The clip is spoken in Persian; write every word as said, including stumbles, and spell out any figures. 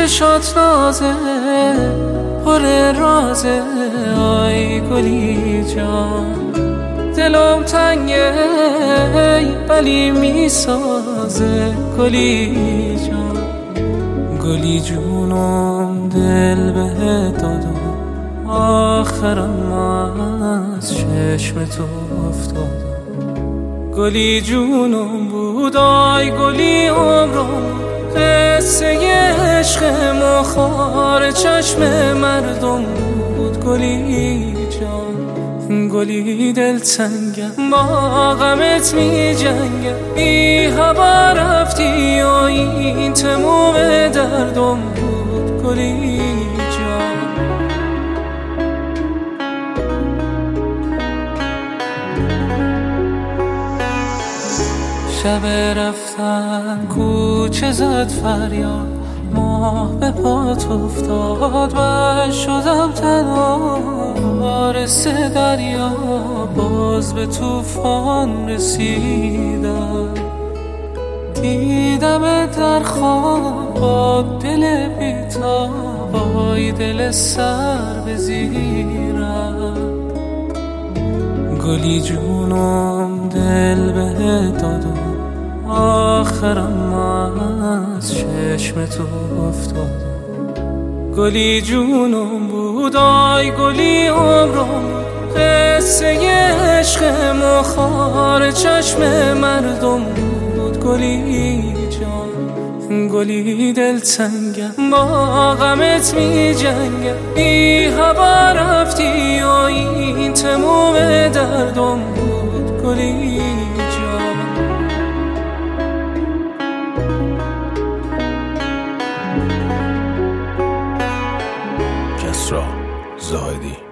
چشات نازه پر رازه آی گلی جان، دلم تنگه ولی میسازه گلی جان. گلی جونم دل بهت دادم، آخرم از چشم تو افتادم. گلی جونم بود آی گلی عمرم، قصه عشق مخار چشم مردم بود گلی جان. گلی دلتنگم با غمت می جنگم، بی هوا رفتی و این تموم دردم بود گلی جان. شب رفتن کوچه زد فریاد، ماه به پات افتاد و شدم تنها وارث دریا. باز به طوفان رسیدم، دیدم در خواب با دل بی‌تاب، وای دل سر به زیرم. گلی جونم دل بهت دادم، آخرم از چشم تو افتادم. گلی جونم بود آی گلی عمرم، قصه عشق مخار چشم مردم بود گلی جان. گلی دلتنگم با غمت می جنگم، بی هوا رفتی و این تموم دردم بود گلی جان. کسری زاهدی.